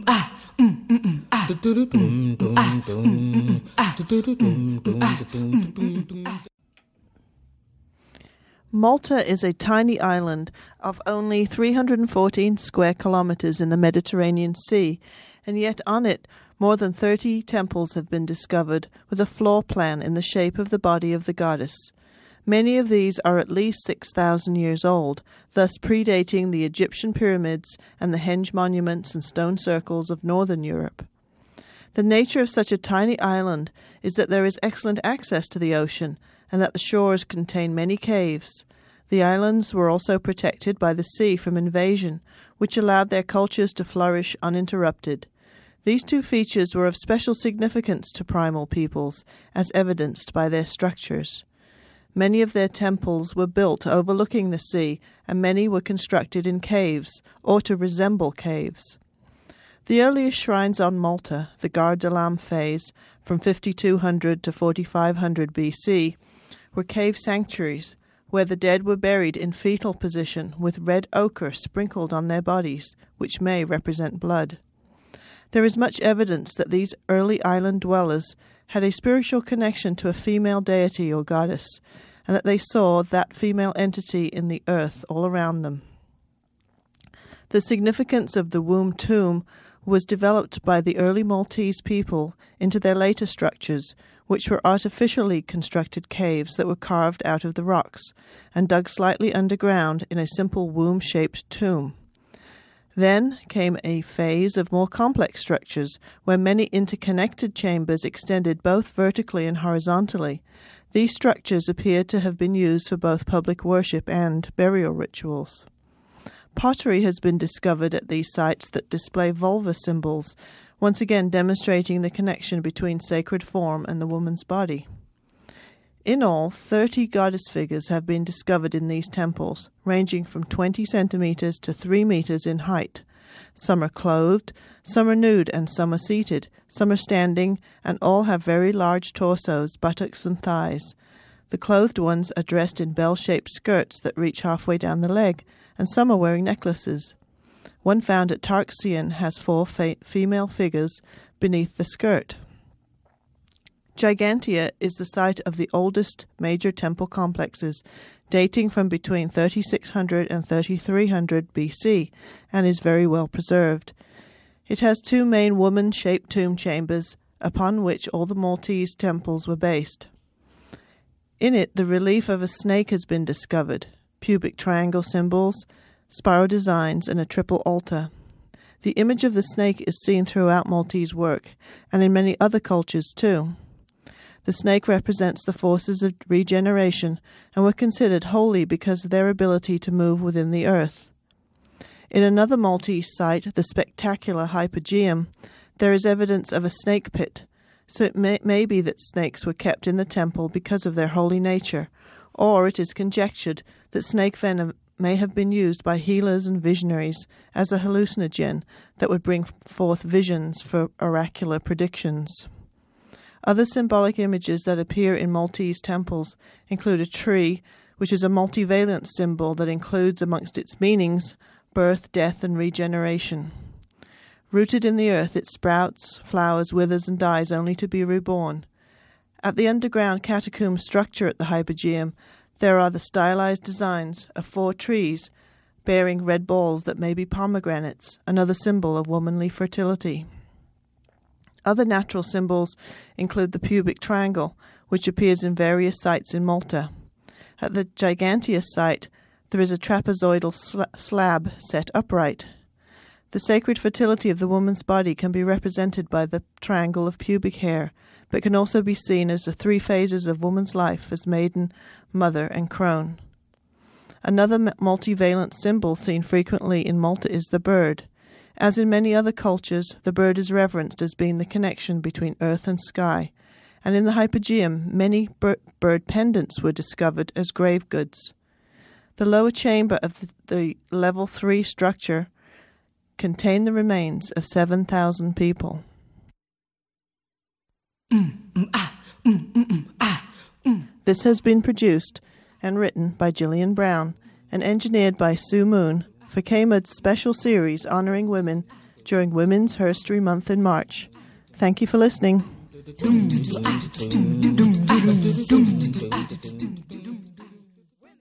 Malta is a tiny island of only 314 square kilometers in the Mediterranean Sea, and yet on it more than 30 temples have been discovered with a floor plan in the shape of the body of the goddess. Many of these are at least 6,000 years old, thus predating the Egyptian pyramids and the henge monuments and stone circles of northern Europe. The nature of such a tiny island is that there is excellent access to the ocean, and that the shores contain many caves. The islands were also protected by the sea from invasion, which allowed their cultures to flourish uninterrupted. These two features were of special significance to primal peoples, as evidenced by their structures. Many of their temples were built overlooking the sea, and many were constructed in caves, or to resemble caves. The earliest shrines on Malta, the Gar Dalam phase, from 5200 to 4500 BC, were cave sanctuaries, where the dead were buried in fetal position with red ochre sprinkled on their bodies, which may represent blood. There is much evidence that these early island dwellers had a spiritual connection to a female deity or goddess, and that they saw that female entity in the earth all around them. The significance of the womb tomb was developed by the early Maltese people into their later structures, which were artificially constructed caves that were carved out of the rocks and dug slightly underground in a simple womb-shaped tomb. Then came a phase of more complex structures, where many interconnected chambers extended both vertically and horizontally. These structures appear to have been used for both public worship and burial rituals. Pottery has been discovered at these sites that display vulva symbols, once again demonstrating the connection between sacred form and the woman's body. In all, 30 goddess figures have been discovered in these temples, ranging from 20 centimeters to 3 meters in height. Some are clothed, some are nude, and some are seated, some are standing, and all have very large torsos, buttocks, and thighs. The clothed ones are dressed in bell-shaped skirts that reach halfway down the leg, and some are wearing necklaces. One found at Tarxian has 4 female figures beneath the skirt. Gigantia is the site of the oldest major temple complexes, dating from between 3600 and 3300 BC, and is very well preserved. It has 2 main woman-shaped tomb chambers, upon which all the Maltese temples were based. In it, the relief of a snake has been discovered, pubic triangle symbols, spiral designs, and a triple altar. The image of the snake is seen throughout Maltese work, and in many other cultures too. The snake represents the forces of regeneration and were considered holy because of their ability to move within the earth. In another Maltese site, the spectacular Hypogeum, there is evidence of a snake pit, so it may be that snakes were kept in the temple because of their holy nature, or it is conjectured that snake venom may have been used by healers and visionaries as a hallucinogen that would bring forth visions for oracular predictions. Other symbolic images that appear in Maltese temples include a tree, which is a multivalent symbol that includes amongst its meanings birth, death, and regeneration. Rooted in the earth, it sprouts, flowers, withers, and dies only to be reborn. At the underground catacomb structure at the Hypogeum, there are the stylized designs of 4 trees bearing red balls that may be pomegranates, another symbol of womanly fertility. Other natural symbols include the pubic triangle, which appears in various sites in Malta. At the Gigantia site, there is a trapezoidal slab set upright. The sacred fertility of the woman's body can be represented by the triangle of pubic hair, but can also be seen as the 3 phases of woman's life as maiden, mother, and crone. Another multivalent symbol seen frequently in Malta is the bird. As in many other cultures, the bird is reverenced as being the connection between earth and sky, and in the Hypogeum, many bird pendants were discovered as grave goods. The lower chamber of the level 3 structure contained the remains of 7,000 people. This has been produced and written by Gillian Brown and engineered by Sue Moon for KMUD's special series honoring women during Women's Herstory Month in March. Thank you for listening.